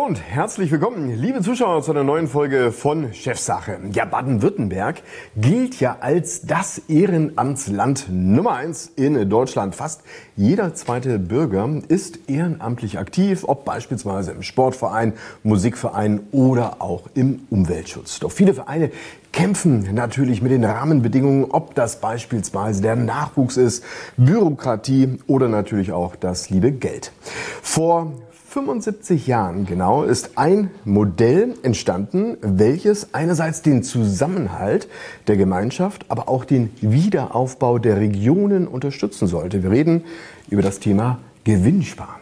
und herzlich willkommen, liebe Zuschauer, zu einer neuen Folge von Chefsache. Ja, Baden-Württemberg gilt ja als das Ehrenamtsland Nummer 1 in Deutschland. Fast jeder zweite Bürger ist ehrenamtlich aktiv, ob beispielsweise im Sportverein, Musikverein oder auch im Umweltschutz. Doch viele Vereine kämpfen natürlich mit den Rahmenbedingungen, ob das beispielsweise der Nachwuchs ist, Bürokratie oder natürlich auch das liebe Geld. Vor 75 Jahren genau ist ein Modell entstanden, welches einerseits den Zusammenhalt der Gemeinschaft, aber auch den Wiederaufbau der Regionen unterstützen sollte. Wir reden über das Thema Gewinnsparen.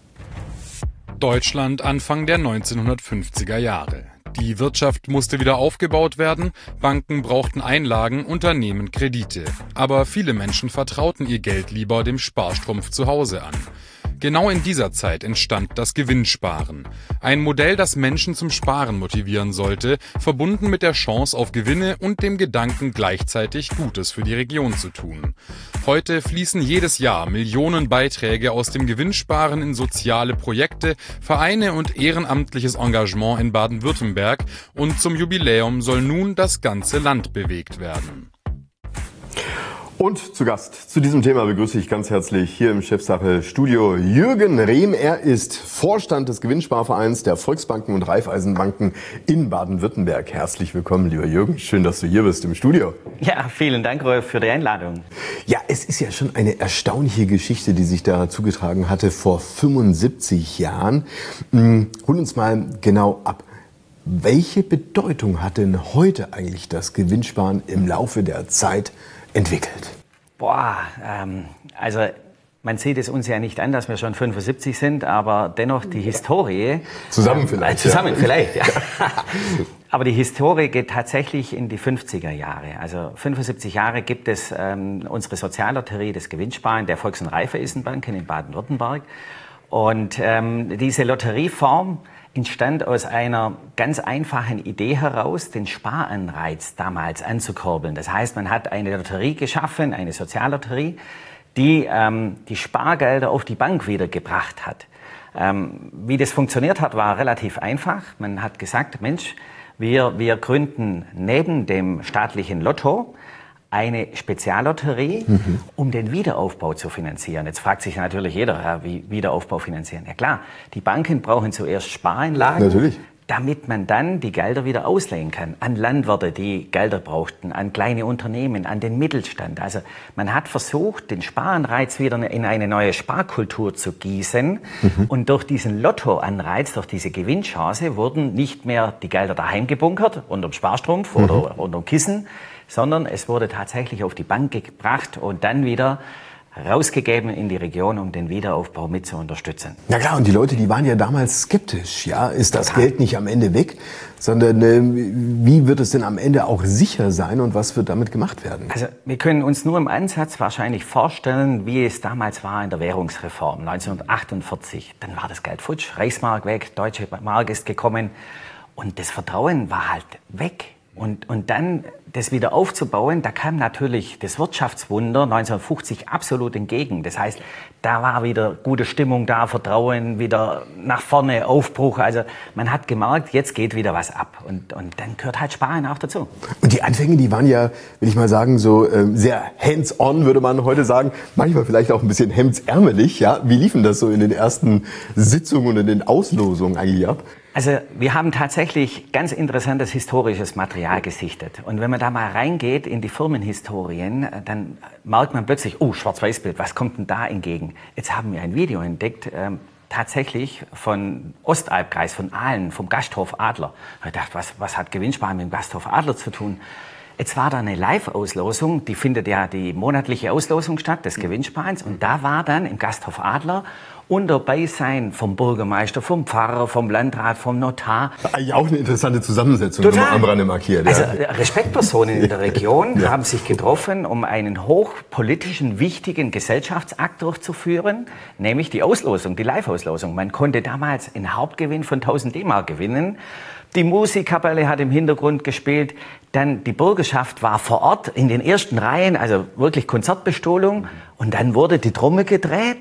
Deutschland Anfang der 1950er Jahre. Die Wirtschaft musste wieder aufgebaut werden, Banken brauchten Einlagen, Unternehmen Kredite. Aber viele Menschen vertrauten ihr Geld lieber dem Sparstrumpf zu Hause an. Genau in dieser Zeit entstand das Gewinnsparen. Ein Modell, das Menschen zum Sparen motivieren sollte, verbunden mit der Chance auf Gewinne und dem Gedanken, gleichzeitig Gutes für die Region zu tun. Heute fließen jedes Jahr Millionen Beiträge aus dem Gewinnsparen in soziale Projekte, Vereine und ehrenamtliches Engagement in Baden-Württemberg, und zum Jubiläum soll nun das ganze Land bewegt werden. Und zu Gast zu diesem Thema begrüße ich ganz herzlich hier im Chefsache-Studio Jürgen Rehm. Er ist Vorstand des Gewinnsparvereins der Volksbanken und Raiffeisenbanken in Baden-Württemberg. Herzlich willkommen, lieber Jürgen. Schön, dass du hier bist im Studio. Ja, vielen Dank, Rolf, für die Einladung. Ja, es ist ja schon eine erstaunliche Geschichte, die sich da zugetragen hatte vor 75 Jahren. Hol uns mal genau ab. Welche Bedeutung hat denn heute eigentlich das Gewinnsparen im Laufe der Zeit entwickelt? Also man sieht es uns ja nicht an, dass wir schon 75 sind, aber dennoch die Historie... Zusammen vielleicht. Vielleicht, ja. Aber die Historie geht tatsächlich in die 50er Jahre. Also 75 Jahre gibt es unsere Soziallotterie des Gewinnsparen der Volks- und Raiffeisenbanken in Baden-Württemberg. Und diese Lotterieform entstand aus einer ganz einfachen Idee heraus, den Sparanreiz damals anzukurbeln. Das heißt, man hat eine Lotterie geschaffen, eine Soziallotterie, die die Spargelder auf die Bank wieder gebracht hat. Wie das funktioniert hat, war relativ einfach. Man hat gesagt, Mensch, wir gründen neben dem staatlichen Lotto eine Speziallotterie, um den Wiederaufbau zu finanzieren. Jetzt fragt sich natürlich jeder, wie Wiederaufbau finanzieren? Ja klar, die Banken brauchen zuerst Spareinlagen, natürlich, damit man dann die Gelder wieder ausleihen kann. An Landwirte, die Gelder brauchten, an kleine Unternehmen, an den Mittelstand. Also man hat versucht, den Sparanreiz wieder in eine neue Sparkultur zu gießen. Und durch diesen Lottoanreiz, durch diese Gewinnchance, wurden nicht mehr die Gelder daheim gebunkert, unterm Sparstrumpf oder unterm Kissen, sondern es wurde tatsächlich auf die Bank gebracht und dann wieder rausgegeben in die Region, um den Wiederaufbau mit zu unterstützen. Na klar, und die Leute, die waren ja damals skeptisch. Ja, ist das Geld nicht am Ende weg, sondern wie wird es denn am Ende auch sicher sein und was wird damit gemacht werden? Also wir können uns nur im Ansatz wahrscheinlich vorstellen, wie es damals war in der Währungsreform 1948. Dann war das Geld futsch, Reichsmark weg, Deutsche Mark ist gekommen und das Vertrauen war halt weg. Und dann das wieder aufzubauen, da kam natürlich das Wirtschaftswunder 1950 absolut entgegen. Das heißt, da war wieder gute Stimmung da, Vertrauen, wieder nach vorne, Aufbruch. Also man hat gemerkt, jetzt geht wieder was ab. Und dann gehört halt Sparen auch dazu. Und die Anfänge, die waren ja, will ich mal sagen, so sehr hands-on, würde man heute sagen. Manchmal vielleicht auch ein bisschen hemdsärmelig. Ja? Wie liefen das so in den ersten Sitzungen und in den Auslosungen eigentlich ab? Also wir haben tatsächlich ganz interessantes historisches Material gesichtet. Und wenn man da mal reingeht in die Firmenhistorien, dann merkt man plötzlich, oh, Schwarz-Weiß-Bild, was kommt denn da entgegen? Jetzt haben wir ein Video entdeckt, tatsächlich von Ostalbkreis, von Aalen, vom Gasthof Adler. Ich dachte, was hat Gewinnsparen mit dem Gasthof Adler zu tun? Jetzt war da eine Live-Auslosung, die findet ja die monatliche Auslosung statt, des Gewinnsparens. Und da war dann im Gasthof Adler unter Beisein vom Bürgermeister, vom Pfarrer, vom Landrat, vom Notar. Eigentlich auch eine interessante Zusammensetzung, die man am Rande markiert. Also Respektpersonen in der Region haben sich getroffen, um einen hochpolitischen, wichtigen Gesellschaftsakt durchzuführen, nämlich die Auslosung, die Live-Auslosung. Man konnte damals einen Hauptgewinn von 1000 D-Mark gewinnen. Die Musikkapelle hat im Hintergrund gespielt. Dann die Bürgerschaft war vor Ort in den ersten Reihen, also wirklich Konzertbestuhlung. Und dann wurde die Trommel gedreht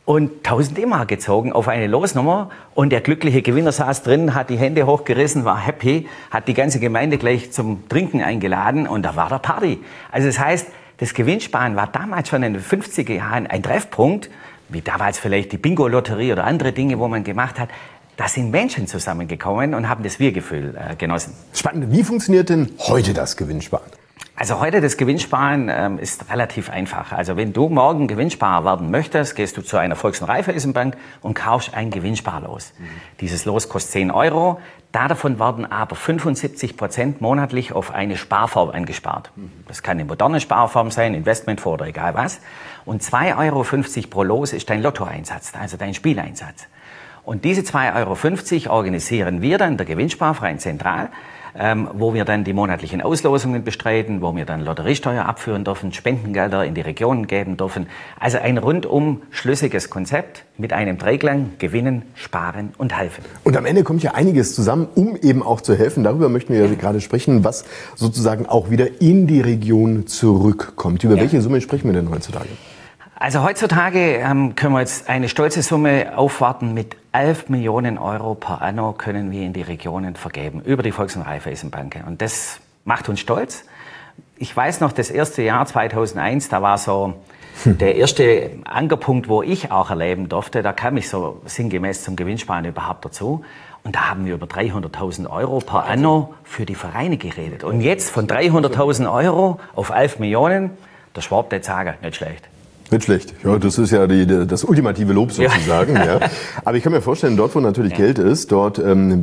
und 1000 D-Mark gezogen auf eine Losnummer. Und der glückliche Gewinner saß drin, hat die Hände hochgerissen, war happy, hat die ganze Gemeinde gleich zum Trinken eingeladen und da war der Party. Also das heißt, das Gewinnsparen war damals schon in den 50er Jahren ein Treffpunkt, wie damals vielleicht die Bingo-Lotterie oder andere Dinge, wo man gemacht hat. Da sind Menschen zusammengekommen und haben das Wir-Gefühl genossen. Spannend. Wie funktioniert denn heute das Gewinnsparen? Also heute das Gewinnsparen ist relativ einfach. Also wenn du morgen Gewinnsparer werden möchtest, gehst du zu einer Volks- und Raiffeisenbank und kaufst ein Gewinnsparlos. Dieses Los kostet 10 €. Davon werden aber 75% monatlich auf eine Sparform angespart. Das kann eine moderne Sparform sein, Investmentfonds oder egal was. Und 2,50 € pro Los ist dein Lottoeinsatz, also dein Spieleinsatz. Und diese 2,50 € organisieren wir dann der Gewinnsparverein zentral, wo wir dann die monatlichen Auslosungen bestreiten, wo wir dann Lotteriesteuer abführen dürfen, Spendengelder in die Regionen geben dürfen. Also ein rundum schlüssiges Konzept mit einem Dreiklang: Gewinnen, Sparen und Helfen. Und am Ende kommt ja einiges zusammen, um eben auch zu helfen. Darüber möchten wir ja gerade sprechen, was sozusagen auch wieder in die Region zurückkommt. Über welche Summe sprechen wir denn heutzutage? Also heutzutage können wir jetzt eine stolze Summe aufwarten. Mit 11 Millionen € per anno können wir in die Regionen vergeben, über die Volks- und Raiffeisenbank. Und das macht uns stolz. Ich weiß noch, das erste Jahr 2001, da war so der erste Ankerpunkt, wo ich auch erleben durfte. Da kam ich so sinngemäß zum Gewinnsparen überhaupt dazu. Und da haben wir über 300.000 € per anno für die Vereine geredet. Und jetzt von 300.000 € auf 11 Millionen, der Schwab wird sagen, nicht schlecht. Nicht schlecht. Ja, das ist ja das ultimative Lob sozusagen. Ja. Aber ich kann mir vorstellen, dort, wo natürlich Geld ist, dort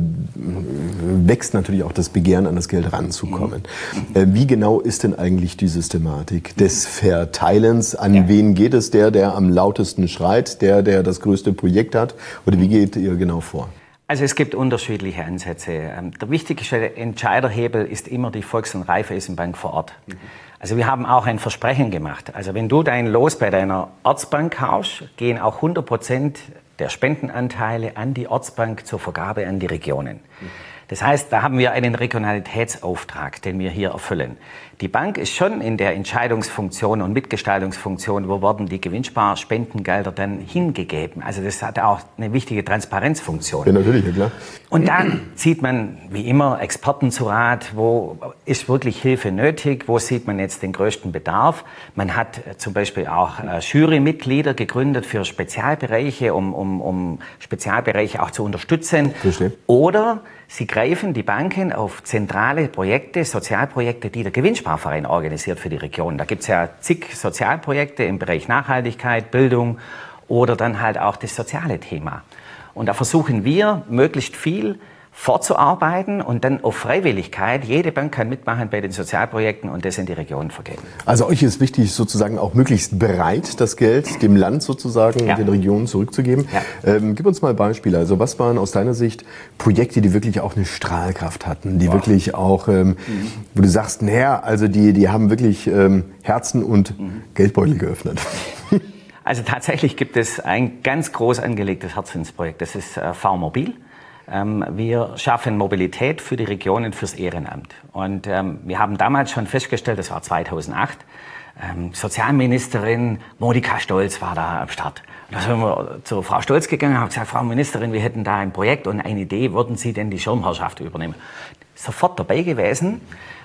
wächst natürlich auch das Begehren, an das Geld ranzukommen. Wie genau ist denn eigentlich die Systematik des Verteilens? An wen geht es? Der am lautesten schreit, der das größte Projekt hat? Oder wie geht ihr genau vor? Also es gibt unterschiedliche Ansätze. Der wichtigste Entscheiderhebel ist immer die Volks- und Raiffeisenbank vor Ort. Also wir haben auch ein Versprechen gemacht. Also wenn du dein Los bei deiner Ortsbank kaufst, gehen auch 100% der Spendenanteile an die Ortsbank zur Vergabe an die Regionen. Das heißt, da haben wir einen Regionalitätsauftrag, den wir hier erfüllen. Die Bank ist schon in der Entscheidungsfunktion und Mitgestaltungsfunktion, wo werden die Gewinnsparspendenggelder dann hingegeben. Also das hat auch eine wichtige Transparenzfunktion. Ja, natürlich, ja klar. Und dann zieht man, wie immer, Experten zu Rat, wo ist wirklich Hilfe nötig, wo sieht man jetzt den größten Bedarf. Man hat zum Beispiel auch Jurymitglieder gegründet für Spezialbereiche, um Spezialbereiche auch zu unterstützen. Verstehe. Oder sie greifen, die Banken, auf zentrale Projekte, Sozialprojekte, die der Gewinnsparverein organisiert für die Region. Da gibt es ja zig Sozialprojekte im Bereich Nachhaltigkeit, Bildung oder dann halt auch das soziale Thema. Und da versuchen wir, möglichst viel vorzuarbeiten und dann auf Freiwilligkeit. Jede Bank kann mitmachen bei den Sozialprojekten und das in die Region vergeben. Also euch ist wichtig, sozusagen auch möglichst bereit, das Geld dem Land sozusagen und den Regionen zurückzugeben. Ja. Gib uns mal Beispiele. Also was waren aus deiner Sicht Projekte, die wirklich auch eine Strahlkraft hatten, die wirklich auch, wo du sagst, naja, also die haben wirklich Herzen und Geldbeutel geöffnet. Also tatsächlich gibt es ein ganz groß angelegtes Herzensprojekt. Das ist Fahrmobil. Wir schaffen Mobilität für die Regionen fürs Ehrenamt. Und wir haben damals schon festgestellt, das war 2008, Sozialministerin Monika Stolz war da am Start. Und da sind wir zu Frau Stolz gegangen und haben gesagt, Frau Ministerin, wir hätten da ein Projekt und eine Idee, würden Sie denn die Schirmherrschaft übernehmen? Sofort dabei gewesen.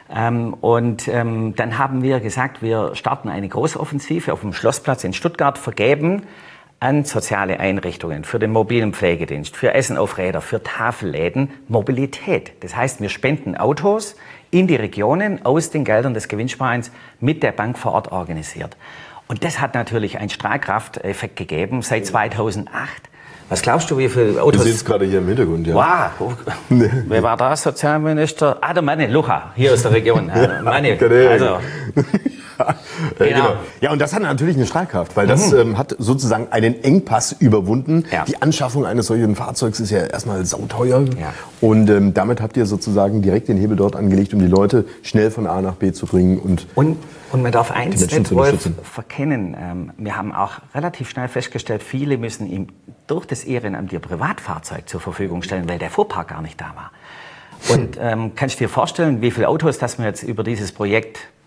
Dann haben wir gesagt, wir starten eine Großoffensive auf dem Schlossplatz in Stuttgart, vergeben an soziale Einrichtungen, für den mobilen Pflegedienst, für Essen auf Räder, für Tafelläden, Mobilität. Das heißt, wir spenden Autos in die Regionen aus den Geldern des Gewinnsparens mit der Bank vor Ort organisiert. Und das hat natürlich einen Strahlkrafteffekt gegeben seit 2008. Was glaubst du, wie viele Autos? Du siehst es gerade hier im Hintergrund, ja. Wow. Wer war da Sozialminister? Der Manne, Lucha, hier aus der Region. Manne, also... Genau. Ja, und das hat natürlich eine Strahlkraft, weil das hat sozusagen einen Engpass überwunden. Ja. Die Anschaffung eines solchen Fahrzeugs ist ja erstmal sauteuer. Ja. Und damit habt ihr sozusagen direkt den Hebel dort angelegt, um die Leute schnell von A nach B zu bringen. Und man darf eins nicht, Wolf, verkennen. Wir haben auch relativ schnell festgestellt, viele müssen ihm durch das Ehrenamt ihr Privatfahrzeug zur Verfügung stellen, weil der Fuhrpark gar nicht da war. Und kannst du dir vorstellen, wie viele Autos, das wir jetzt über dieses Projekt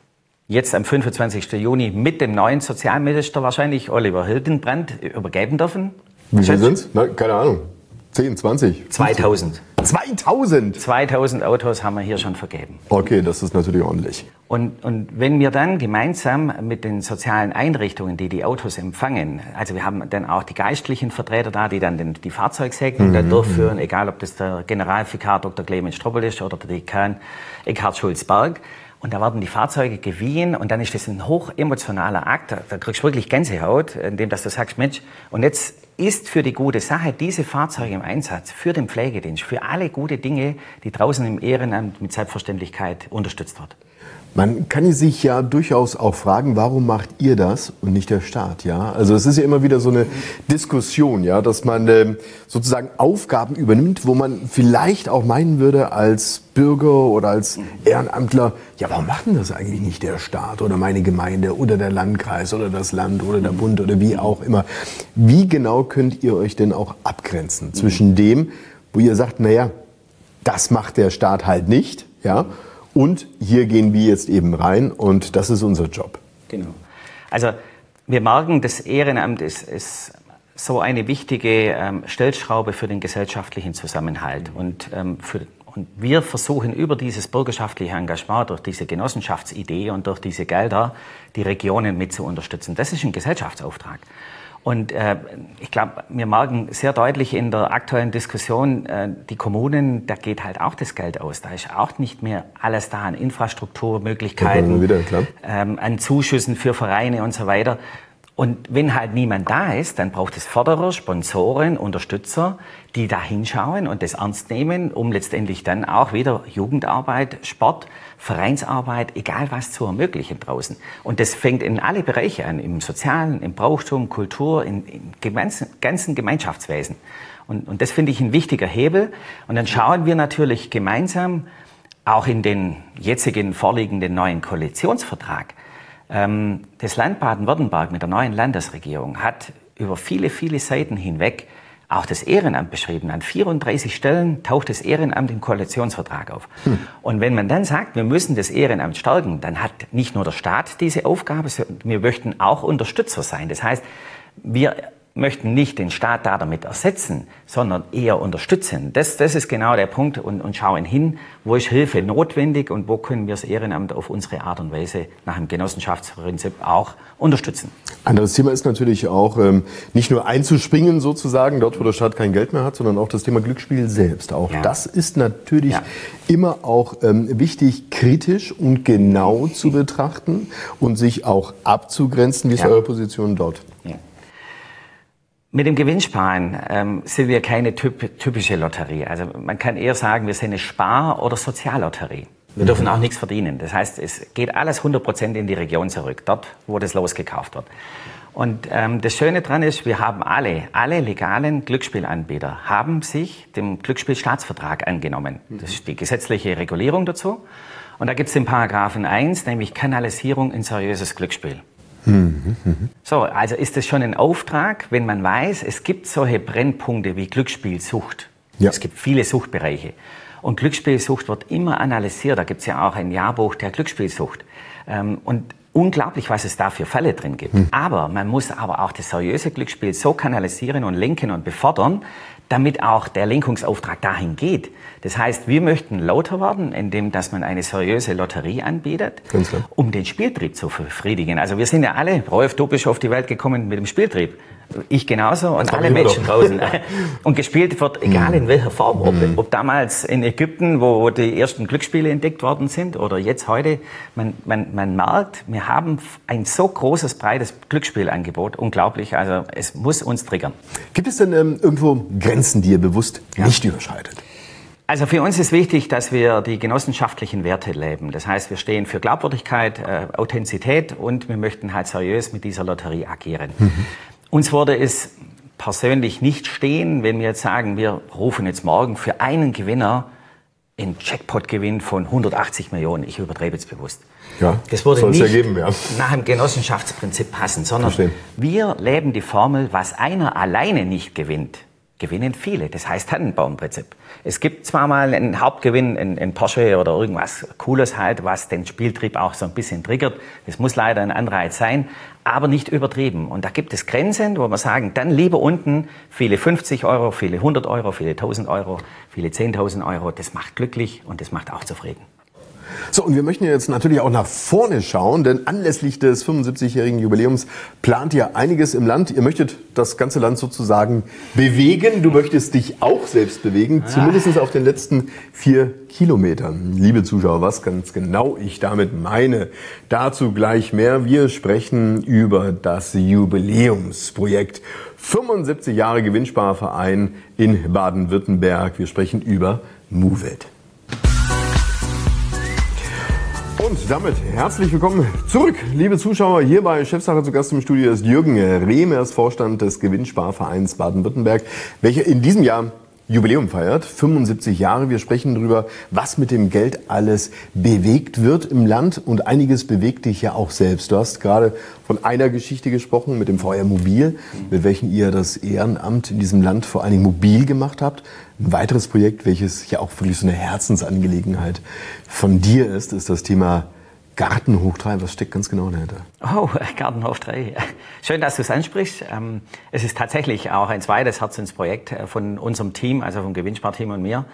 jetzt am 25. Juni mit dem neuen Sozialminister wahrscheinlich, Oliver Hildenbrand, übergeben dürfen. Wie viel sind's? Keine Ahnung. 10, 20? 2000. 2000? 2000 Autos haben wir hier schon vergeben. Okay, das ist natürlich ordentlich. Und wenn wir dann gemeinsam mit den sozialen Einrichtungen, die die Autos empfangen, also wir haben dann auch die geistlichen Vertreter da, die dann die Fahrzeugsegnung dann durchführen, egal ob das der Generalvikar Dr. Clemens Strobel ist oder der Dekan Eckhard Schulz-Berg. Und da werden die Fahrzeuge geliehen und dann ist das ein hoch emotionaler Akt. Da kriegst du wirklich Gänsehaut, indem dass du sagst, Mensch, und jetzt ist für die gute Sache diese Fahrzeuge im Einsatz, für den Pflegedienst, für alle gute Dinge, die draußen im Ehrenamt mit Selbstverständlichkeit unterstützt wird. Man kann sich ja durchaus auch fragen, warum macht ihr das und nicht der Staat? Ja, also es ist ja immer wieder so eine Diskussion, ja, dass man sozusagen Aufgaben übernimmt, wo man vielleicht auch meinen würde als Bürger oder als Ehrenamtler, ja, warum macht denn das eigentlich nicht der Staat oder meine Gemeinde oder der Landkreis oder das Land oder der Bund oder wie auch immer? Wie genau könnt ihr euch denn auch abgrenzen zwischen dem, wo ihr sagt, naja, das macht der Staat halt nicht, ja? Und hier gehen wir jetzt eben rein und das ist unser Job. Genau. Also wir merken, das Ehrenamt ist so eine wichtige Stellschraube für den gesellschaftlichen Zusammenhalt. Und wir versuchen über dieses bürgerschaftliche Engagement, durch diese Genossenschaftsidee und durch diese Gelder, die Regionen mit zu unterstützen. Das ist ein Gesellschaftsauftrag. Und ich glaube, wir merken sehr deutlich in der aktuellen Diskussion, die Kommunen, da geht halt auch das Geld aus. Da ist auch nicht mehr alles da an Infrastrukturmöglichkeiten, an Zuschüssen für Vereine und so weiter. Und wenn halt niemand da ist, dann braucht es Förderer, Sponsoren, Unterstützer, die da hinschauen und das ernst nehmen, um letztendlich dann auch wieder Jugendarbeit, Sport, Vereinsarbeit, egal was zu ermöglichen draußen. Und das fängt in alle Bereiche an, im Sozialen, im Brauchtum, Kultur, im ganzen Gemeinschaftswesen. Und das finde ich ein wichtiger Hebel. Und dann schauen wir natürlich gemeinsam, auch in den jetzigen vorliegenden neuen Koalitionsvertrag. Das Land Baden-Württemberg mit der neuen Landesregierung hat über viele, viele Seiten hinweg auch das Ehrenamt beschrieben. An 34 Stellen taucht das Ehrenamt im Koalitionsvertrag auf. Und wenn man dann sagt, wir müssen das Ehrenamt stärken, dann hat nicht nur der Staat diese Aufgabe, sondern wir möchten auch Unterstützer sein. Das heißt, wir möchten nicht den Staat damit ersetzen, sondern eher unterstützen. Das ist genau der Punkt und schauen hin, wo ist Hilfe notwendig und wo können wir das Ehrenamt auf unsere Art und Weise nach dem Genossenschaftsprinzip auch unterstützen. Anderes Thema ist natürlich auch nicht nur einzuspringen sozusagen, dort wo der Staat kein Geld mehr hat, sondern auch das Thema Glücksspiel selbst. Auch das ist natürlich immer auch wichtig, kritisch und genau zu betrachten und sich auch abzugrenzen. Wie ist eure Position dort? Ja. Mit dem Gewinnsparen sind wir keine typische Lotterie. Also man kann eher sagen, wir sind eine Spar- oder Soziallotterie. Wir dürfen auch nichts verdienen. Das heißt, es geht alles 100% in die Region zurück, dort, wo das losgekauft wird. Und das Schöne daran ist, wir haben alle legalen Glücksspielanbieter haben sich dem Glücksspielstaatsvertrag angenommen. Das ist die gesetzliche Regulierung dazu. Und da gibt es den Paragraphen 1, nämlich Kanalisierung in seriöses Glücksspiel. So, also ist es schon ein Auftrag, wenn man weiß, es gibt solche Brennpunkte wie Glücksspielsucht. Ja. Es gibt viele Suchtbereiche. Und Glücksspielsucht wird immer analysiert. Da gibt es ja auch ein Jahrbuch der Glücksspielsucht. Und unglaublich, was es da für Fälle drin gibt. Aber man muss aber auch das seriöse Glücksspiel so kanalisieren und lenken und befördern, damit auch der Lenkungsauftrag dahin geht. Das heißt, wir möchten lauter werden, indem dass man eine seriöse Lotterie anbietet, um den Spieltrieb zu befriedigen. Also wir sind ja alle, Rolf, du bist auf die Welt gekommen mit dem Spieltrieb. Ich genauso und alle Menschen draußen. Und gespielt wird, egal in welcher Form. Ob damals in Ägypten, wo die ersten Glücksspiele entdeckt worden sind, oder jetzt heute. Man merkt, wir haben ein so großes, breites Glücksspielangebot. Unglaublich. Also es muss uns triggern. Gibt es denn irgendwo Grenzen, die ihr bewusst nicht überschreitet? Also für uns ist wichtig, dass wir die genossenschaftlichen Werte leben. Das heißt, wir stehen für Glaubwürdigkeit, Authentizität und wir möchten halt seriös mit dieser Lotterie agieren. Uns würde es persönlich nicht stehen, wenn wir jetzt sagen, wir rufen jetzt morgen für einen Gewinner einen Jackpot-Gewinn von 180 Millionen. Ich übertreibe jetzt bewusst. Ja, das würde nicht ergeben, nach dem Genossenschaftsprinzip passen, sondern wir leben die Formel, was einer alleine nicht gewinnt gewinnen viele. Das heißt Tannenbaumprinzip. Es gibt zwar mal einen Hauptgewinn, ein Porsche oder irgendwas Cooles halt, was den Spieltrieb auch so ein bisschen triggert. Das muss leider ein Anreiz sein, aber nicht übertrieben. Und da gibt es Grenzen, wo wir sagen, dann lieber unten viele 50 Euro, viele 100 Euro, viele 1000 Euro, viele 10.000 Euro. Das macht glücklich und das macht auch zufrieden. So, und wir möchten jetzt natürlich auch nach vorne schauen, denn anlässlich des 75-jährigen Jubiläums plant ihr einiges im Land. Ihr möchtet das ganze Land sozusagen bewegen. Du möchtest dich auch selbst bewegen, zumindest auf den letzten 4 Kilometern. Liebe Zuschauer, was ganz genau ich damit meine, dazu gleich mehr. Wir sprechen über das Jubiläumsprojekt 75 Jahre Gewinnsparverein in Baden-Württemberg. Wir sprechen über MOVE-IT. Und damit herzlich willkommen zurück, liebe Zuschauer. Hier bei Chefsache zu Gast im Studio ist Jürgen Rehm, er ist Vorstand des Gewinnsparvereins Baden-Württemberg, welcher in diesem Jahr Jubiläum feiert, 75 Jahre. Wir sprechen darüber, was mit dem Geld alles bewegt wird im Land, und einiges bewegt dich ja auch selbst. Du hast gerade von einer Geschichte gesprochen mit dem VR Mobil, mit welchem ihr das Ehrenamt in diesem Land vor allen Dingen mobil gemacht habt. Ein weiteres Projekt, welches ja auch wirklich so eine Herzensangelegenheit von dir ist das Thema Garten hoch 3. Was steckt ganz genau dahinter? Oh, Garten hoch 3. Schön, dass du es ansprichst. Es ist tatsächlich auch ein zweites Herzensprojekt von unserem Team, also vom Gewinnsparteam und mir.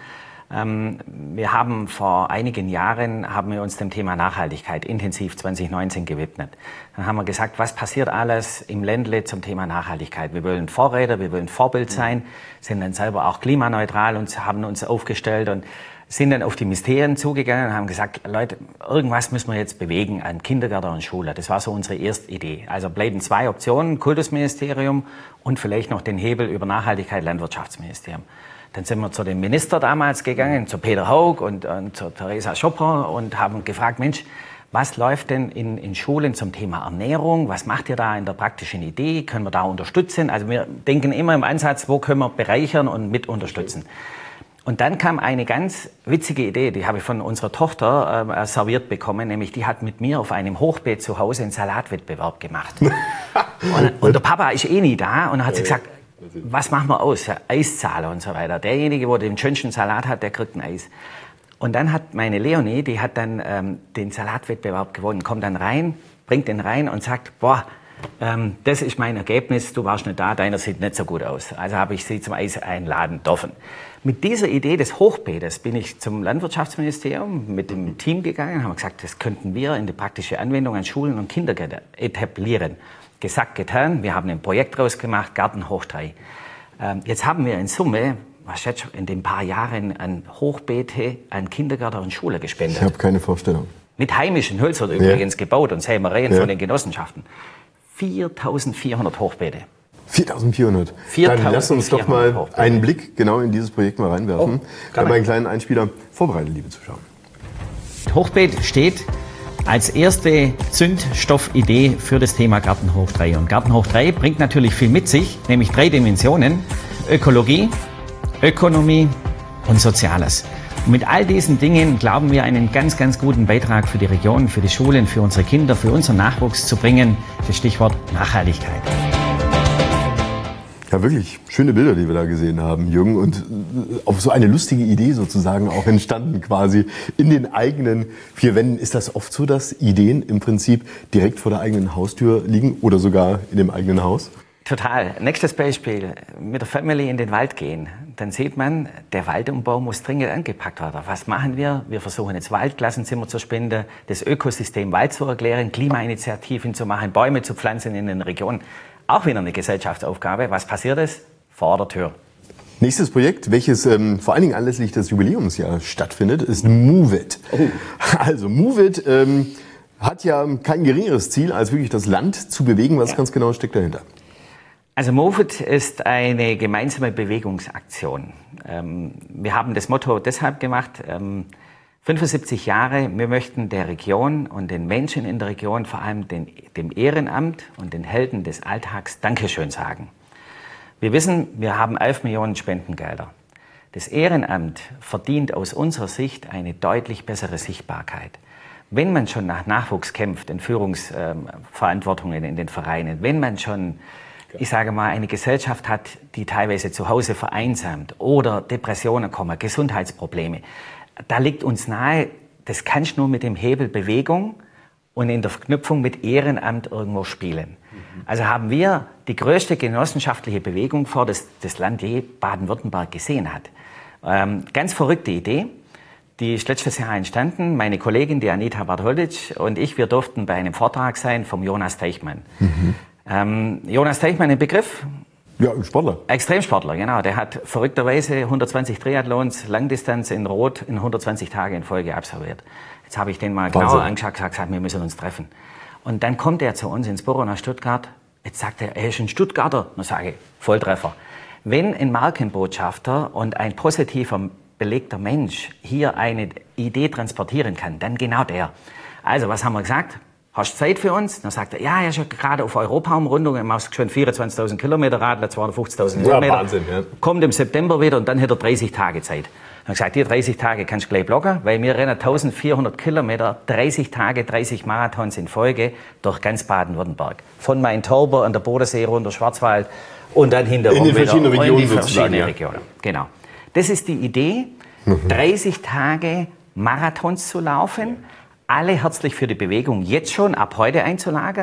Wir haben vor einigen Jahren haben wir uns dem Thema Nachhaltigkeit intensiv 2019 gewidmet. Dann haben wir gesagt, was passiert alles im Ländle zum Thema Nachhaltigkeit? Wir wollen Vorreiter, wir wollen Vorbild sein, sind dann selber auch klimaneutral und haben uns aufgestellt und sind dann auf die Ministerien zugegangen und haben gesagt, Leute, irgendwas müssen wir jetzt bewegen an Kindergärten und Schule. Das war so unsere erste Idee. Also bleiben 2 Optionen, Kultusministerium und vielleicht noch den Hebel über Nachhaltigkeit, Landwirtschaftsministerium. Dann sind wir zu dem Minister damals gegangen, zu Peter Haug und zu Theresa Schopper, und haben gefragt, Mensch, was läuft denn in Schulen zum Thema Ernährung? Was macht ihr da in der praktischen Idee? Können wir da unterstützen? Also wir denken immer im Ansatz, wo können wir bereichern und mit unterstützen? Und dann kam eine ganz witzige Idee, die habe ich von unserer Tochter serviert bekommen, nämlich die hat mit mir auf einem Hochbeet zu Hause einen Salatwettbewerb gemacht. und der Papa ist eh nie da, und dann hat sie gesagt, was machen wir aus? Eiszahler und so weiter. Derjenige, der den schönsten Salat hat, der kriegt ein Eis. Und dann hat meine Leonie, die hat dann den Salatwettbewerb gewonnen, kommt dann rein, bringt den rein und sagt, boah, das ist mein Ergebnis, du warst nicht da, deiner sieht nicht so gut aus. Also habe ich sie zum Eis einladen dürfen. Mit dieser Idee des Hochbeetes bin ich zum Landwirtschaftsministerium mit dem Team gegangen, haben gesagt, das könnten wir in die praktische Anwendung an Schulen und Kindergärten etablieren. Gesagt, getan, wir haben ein Projekt draus gemacht, Garten hoch 3. Jetzt haben wir in Summe, was schätzt du, in den paar Jahren an Hochbeete, an Kindergärten und Schule gespendet. Ich habe keine Vorstellung. Mit heimischen Hölzern übrigens gebaut und Sämereien von den Genossenschaften. 4.400 Hochbeete. 4.400. Dann lass uns doch mal einen Blick genau in dieses Projekt mal reinwerfen. Ich habe einen kleinen Einspieler vorbereitet, liebe Zuschauer. Hochbeet steht als erste Zündstoffidee für das Thema Garten hoch 3. Und Garten hoch 3 bringt natürlich viel mit sich, nämlich 3 Dimensionen: Ökologie, Ökonomie und Soziales. Und mit all diesen Dingen glauben wir, einen ganz, ganz guten Beitrag für die Region, für die Schulen, für unsere Kinder, für unseren Nachwuchs zu bringen. Das Stichwort Nachhaltigkeit. Ja, wirklich schöne Bilder, die wir da gesehen haben, Jürgen. Und auf so eine lustige Idee sozusagen auch entstanden quasi in den eigenen 4 Wänden. Ist das oft so, dass Ideen im Prinzip direkt vor der eigenen Haustür liegen oder sogar in dem eigenen Haus? Total. Nächstes Beispiel. Mit der Family in den Wald gehen. Dann sieht man, der Waldumbau muss dringend angepackt werden. Was machen wir? Wir versuchen jetzt Waldklassenzimmer zu spenden, das Ökosystem Wald zu erklären, Klimainitiativen zu machen, Bäume zu pflanzen in den Regionen. Auch wieder eine Gesellschaftsaufgabe. Was passiert ist? Vor der Tür. Nächstes Projekt, welches vor allen Dingen anlässlich des Jubiläumsjahres stattfindet, ist MOVE-IT. Oh. Also MOVE-IT hat ja kein geringeres Ziel, als wirklich das Land zu bewegen. Was ganz genau steckt dahinter? Also MOVE-IT ist eine gemeinsame Bewegungsaktion. Wir haben das Motto deshalb gemacht, 75 Jahre, wir möchten der Region und den Menschen in der Region, vor allem dem Ehrenamt und den Helden des Alltags Dankeschön sagen. Wir wissen, wir haben 11 Millionen Spendengelder. Das Ehrenamt verdient aus unserer Sicht eine deutlich bessere Sichtbarkeit. Wenn man schon nach Nachwuchs kämpft, in Führungsverantwortungen in den Vereinen, wenn man schon ich sage mal, eine Gesellschaft hat, die teilweise zu Hause vereinsamt oder Depressionen kommen, Gesundheitsprobleme, da liegt uns nahe, das kannst du nur mit dem Hebel Bewegung und in der Verknüpfung mit Ehrenamt irgendwo spielen. Also haben wir die größte genossenschaftliche Bewegung vor, das Land je Baden-Württemberg gesehen hat. Ganz verrückte Idee. Die ist letztes Jahr entstanden. Meine Kollegin, die Anita Bartholdic und ich, wir durften bei einem Vortrag sein vom Jonas Teichmann. Jonas Teichmann, ein Begriff? Ja, Sportler. Extremsportler, genau. Der hat verrückterweise 120 Triathlons, Langdistanz in Rot in 120 Tagen in Folge absolviert. Jetzt habe ich den mal genauer angeschaut und gesagt, wir müssen uns treffen. Und dann kommt er zu uns ins Büro nach Stuttgart. Jetzt sagt er ist ein Stuttgarter. Dann sage ich, Volltreffer. Wenn ein Markenbotschafter und ein positiver belegter Mensch hier eine Idee transportieren kann, dann genau der. Also, was haben wir gesagt? Hast du Zeit für uns? Dann sagt er, ja, er ist ja gerade auf Europa-Umrundung, er macht schon 24.000 Kilometer Radler, 250.000 Kilometer. Ja, Wahnsinn, ja. Kommt im September wieder und dann hat er 30 Tage Zeit. Dann gesagt, die 30 Tage kannst du gleich blocken, weil wir rennen 1400 Kilometer, 30 Tage, 30 Marathons in Folge durch ganz Baden-Württemberg. Von Main-Tauber an der Bodensee runter, Schwarzwald und dann hinterher in die verschiedenen Regionen. In die verschiedenen Regionen, genau. Das ist die Idee, 30 Tage Marathons zu laufen, alle herzlich für die Bewegung jetzt schon ab heute einzuladen.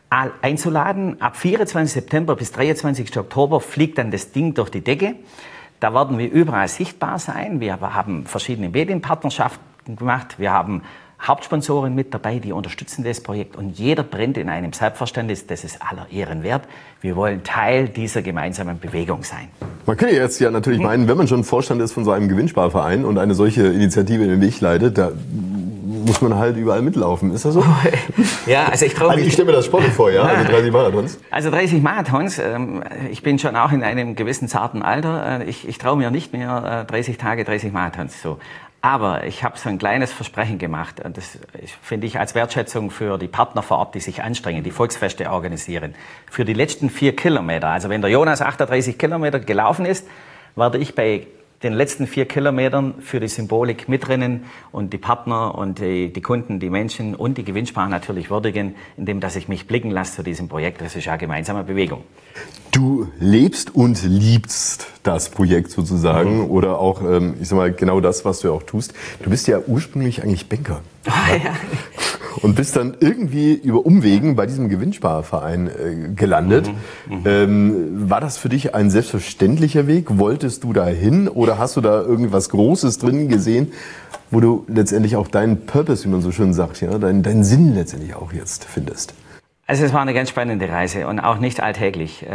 Ab 24. September bis 23. Oktober fliegt dann das Ding durch die Decke. Da werden wir überall sichtbar sein. Wir haben verschiedene Medienpartnerschaften gemacht. Wir haben Hauptsponsoren mit dabei, die unterstützen das Projekt. Und jeder brennt in einem Selbstverständnis, das ist aller Ehren wert. Wir wollen Teil dieser gemeinsamen Bewegung sein. Man könnte jetzt ja natürlich meinen, wenn man schon Vorstand ist von so einem Gewinnsparverein und eine solche Initiative in den Weg leitet, da muss man halt überall mitlaufen. Ist das so? Ja, also ich traue mich. Ich stelle mir das sportlich vor, ja? Also 30 Marathons. Also 30 Marathons. Ich bin schon auch in einem gewissen zarten Alter. Ich traue mir nicht mehr 30 Tage, 30 Marathons so. Aber ich habe so ein kleines Versprechen gemacht und das finde ich als Wertschätzung für die Partner vor Ort, die sich anstrengen, die Volksfeste organisieren. Für die letzten 4 Kilometer, also wenn der Jonas 38 Kilometer gelaufen ist, werde ich bei den letzten 4 Kilometern für die Symbolik mitrennen und die Partner und die Kunden, die Menschen und die Gewinnsparer natürlich würdigen, indem dass ich mich blicken lasse zu diesem Projekt. Das ist ja gemeinsame Bewegung. Du lebst und liebst das Projekt sozusagen oder auch, ich sag mal, genau das, was du ja auch tust. Du bist ja ursprünglich eigentlich Banker. Ja. Und bist dann irgendwie über Umwegen bei diesem Gewinnsparverein gelandet. War das für dich ein selbstverständlicher Weg? Wolltest du da hin oder hast du da irgendwas Großes drin gesehen, wo du letztendlich auch deinen Purpose, wie man so schön sagt, ja, deinen Sinn letztendlich auch jetzt findest? Also es war eine ganz spannende Reise und auch nicht alltäglich.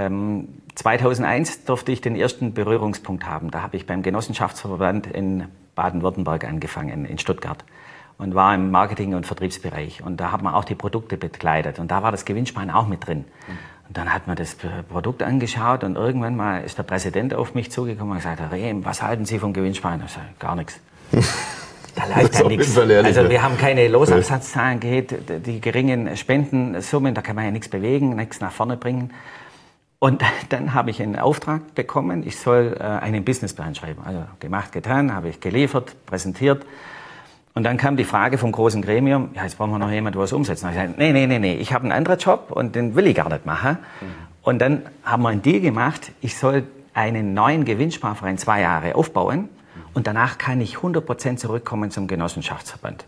2001 durfte ich den ersten Berührungspunkt haben. Da habe ich beim Genossenschaftsverband in Baden-Württemberg angefangen, in Stuttgart. Und war im Marketing- und Vertriebsbereich. Und da hat man auch die Produkte begleitet. Und da war das Gewinnsparen auch mit drin. Und dann hat man das Produkt angeschaut und irgendwann mal ist der Präsident auf mich zugekommen und gesagt, Herr Rehm, was halten Sie vom Gewinnsparen? Ich sage, gar nichts. Da läuft ja nichts. Also wir haben keine Losabsatzzahlen gehabt, die geringen Spendensummen, da kann man ja nichts bewegen, nichts nach vorne bringen. Und dann habe ich einen Auftrag bekommen, ich soll einen Businessplan schreiben. Also gemacht, getan, habe ich geliefert, präsentiert. Und dann kam die Frage vom großen Gremium, ja, jetzt brauchen wir noch jemanden, der was umsetzt. Und ich sagte, nee, ich habe einen anderen Job und den will ich gar nicht machen. Und dann haben wir einen Deal gemacht, ich soll einen neuen Gewinnsparverein 2 Jahre aufbauen und danach kann ich 100% zurückkommen zum Genossenschaftsverband.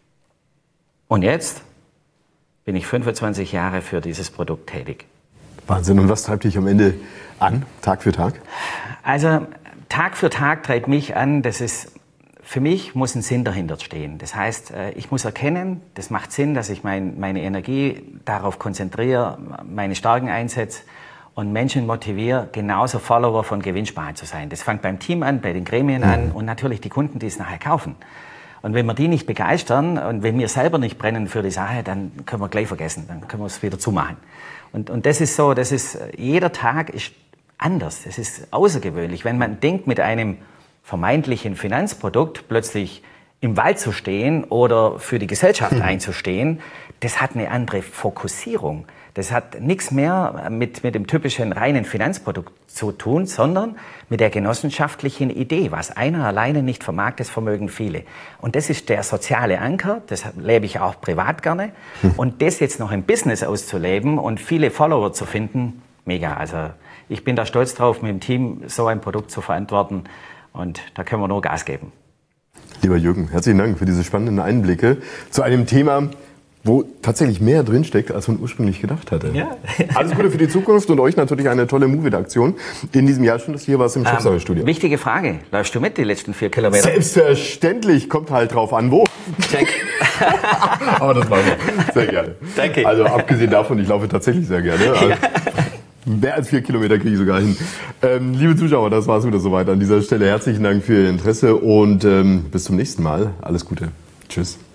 Und jetzt bin ich 25 Jahre für dieses Produkt tätig. Wahnsinn. Und was treibt dich am Ende an, Tag für Tag? Also Tag für Tag treibt mich an, für mich muss ein Sinn dahinter stehen. Das heißt, ich muss erkennen, das macht Sinn, dass ich meine Energie darauf konzentriere, meine Stärken einsetze und Menschen motiviere, genauso Follower von Gewinnsparen zu sein. Das fängt beim Team an, bei den Gremien an und natürlich die Kunden, die es nachher kaufen. Und wenn wir die nicht begeistern und wenn wir selber nicht brennen für die Sache, dann können wir gleich vergessen, dann können wir es wieder zumachen. Und das ist so, jeder Tag ist anders, das ist außergewöhnlich. Wenn man denkt, mit einem vermeintlichen Finanzprodukt plötzlich im Wald zu stehen oder für die Gesellschaft einzustehen, das hat eine andere Fokussierung. Das hat nichts mehr mit dem typischen reinen Finanzprodukt zu tun, sondern mit der genossenschaftlichen Idee. Was einer alleine nicht vermag, das vermögen viele. Und das ist der soziale Anker, das lebe ich auch privat gerne. Und das jetzt noch im Business auszuleben und viele Follower zu finden, mega. Also ich bin da stolz drauf, mit dem Team so ein Produkt zu verantworten und da können wir nur Gas geben. Lieber Jürgen, herzlichen Dank für diese spannenden Einblicke zu einem Thema, wo tatsächlich mehr drinsteckt, als man ursprünglich gedacht hatte. Ja. Alles Gute für die Zukunft und euch natürlich eine tolle Movie-Aktion in diesem Jahr schon, dass du hier warst im Chefsache-Studio. Wichtige Frage. Läufst du mit die letzten 4 Kilometer? Selbstverständlich, kommt halt drauf an, wo. Check. Aber das machen wir sehr gerne. Danke. Also abgesehen davon, ich laufe tatsächlich sehr gerne. Also, Ja. Mehr als 4 Kilometer kriege ich sogar hin. Liebe Zuschauer, das war's wieder soweit an dieser Stelle. Herzlichen Dank für Ihr Interesse und bis zum nächsten Mal. Alles Gute. Tschüss.